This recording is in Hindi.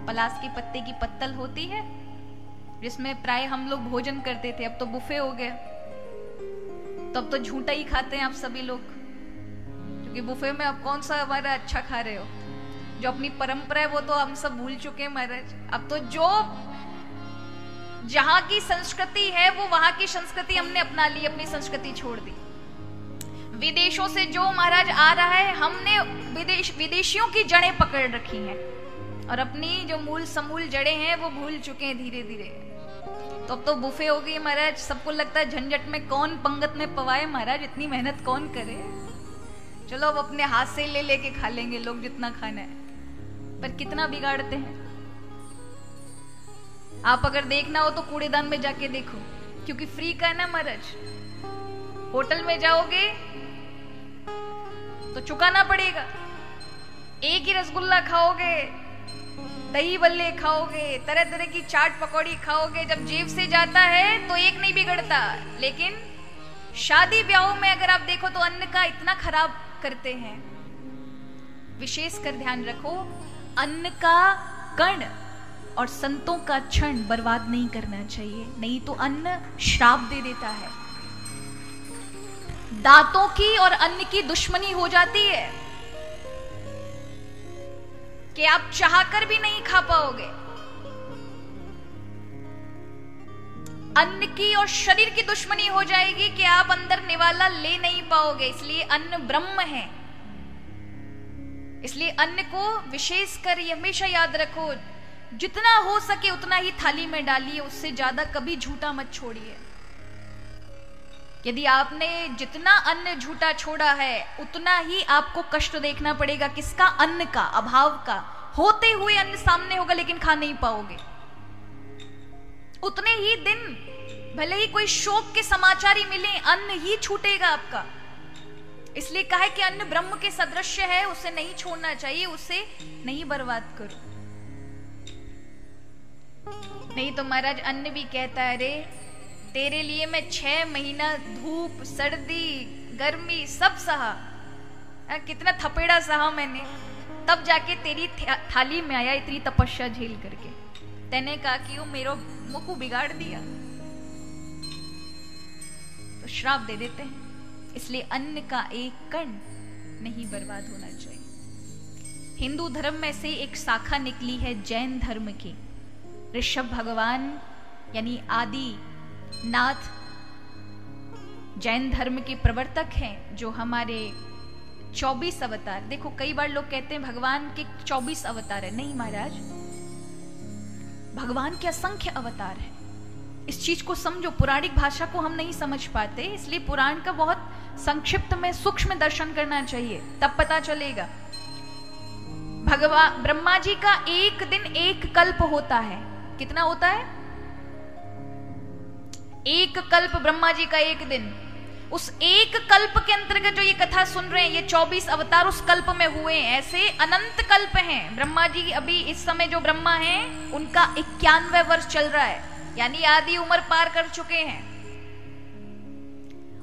पलास के पत्ते की पत्तल होती है जिसमें प्राय हम लोग भोजन करते थे, अब तो बुफे हो गया, तो अब तो झूठा ही खाते हैं आप सभी लोग, क्योंकि बुफे में अब कौन सा हमारा अच्छा खा रहे हो। जो अपनी परंपरा है वो तो हम सब भूल चुके हैं महाराज। अब तो जो जहां की संस्कृति है वो वहां की संस्कृति हमने अपना ली, अपनी संस्कृति छोड़ दी। विदेशों से जो महाराज आ रहा है, हमने विदेशियों की जड़ें पकड़ रखी हैं और अपनी जो मूल समूल जड़ें हैं वो भूल चुके हैं धीरे धीरे। तो अब तो बुफे हो गई महाराज, सबको लगता है झंझट में कौन पंगत में पवाए महाराज, इतनी मेहनत कौन करे, चलो अब अपने हाथ से ले लेके खा लेंगे लोग जितना खाना है। पर कितना बिगाड़ते हैं। आप अगर देखना हो तो कूड़ेदान में जाके देखो, क्योंकि फ्री का है ना महाराज। होटल में जाओगे तो चुकाना पड़ेगा। एक ही रसगुल्ला खाओगे, दही बल्ले खाओगे, तरह तरह की चाट पकौड़ी खाओगे, जब जेब से जाता है तो एक नहीं बिगड़ता। लेकिन शादी ब्याहों में अगर आप देखो तो अन्न का इतना खराब करते हैं। विशेष कर ध्यान रखो, अन्न का कण और संतों का क्षण बर्बाद नहीं करना चाहिए, नहीं तो अन्न श्राप दे देता है। दांतों की और अन्न की दुश्मनी हो जाती है कि आप चाहकर भी नहीं खा पाओगे। अन्न की और शरीर की दुश्मनी हो जाएगी कि आप अंदर निवाला ले नहीं पाओगे। इसलिए अन्न ब्रह्म है, इसलिए अन्न को विशेष कर हमेशा याद रखो, जितना हो सके उतना ही थाली में डालिए, उससे ज्यादा कभी झूठा मत छोड़िए। यदि आपने जितना अन्न झूठा छोड़ा है उतना ही आपको कष्ट देखना पड़ेगा। किसका? अन्न का, अभाव का। होते हुए अन्न सामने होगा लेकिन खा नहीं पाओगे। उतने ही दिन भले ही कोई शोक के समाचार ही मिले, अन्न ही छूटेगा आपका। इसलिए कहा है कि अन्न ब्रह्म के सदृश्य है, उसे नहीं छोड़ना चाहिए, उसे नहीं बर्बाद करो। नहीं तो महाराज अन्न भी कहता है, अरे तेरे लिए मैं 6 महीना धूप सर्दी गर्मी सब सहा, कितना थपेड़ा सहा मैंने, तब जाके तेरी थाली में आया इतनी तपस्या झेल करके। तैने कहा कि वो मेरा मुंह को बिगाड़ दिया, तो श्राप दे देते हैं। इसलिए अन्न का एक कण नहीं बर्बाद होना चाहिए। हिंदू धर्म में से एक शाखा निकली है जैन धर्म की। ऋषभ भगवान यानी आदि नाथ जैन धर्म के प्रवर्तक हैं, जो हमारे 24 अवतार। देखो कई बार लोग कहते हैं भगवान के 24 अवतार है। नहीं महाराज, भगवान के असंख्य अवतार है। इस चीज को समझो, पौराणिक भाषा को हम नहीं समझ पाते, इसलिए पुराण का बहुत संक्षिप्त में सूक्ष्म दर्शन करना चाहिए, तब पता चलेगा। भगवान ब्रह्मा जी का एक दिन एक कल्प होता है। कितना होता है? एक कल्प ब्रह्मा जी का एक दिन। उस एक कल्प के अंतर्गत जो ये कथा सुन रहे हैं, ये 24 अवतार उस कल्प में हुए हैं। ऐसे अनंत कल्प हैं। ब्रह्मा जी अभी इस समय जो ब्रह्मा हैं उनका 91वां वर्ष चल रहा है, यानी आधी उम्र पार कर चुके हैं।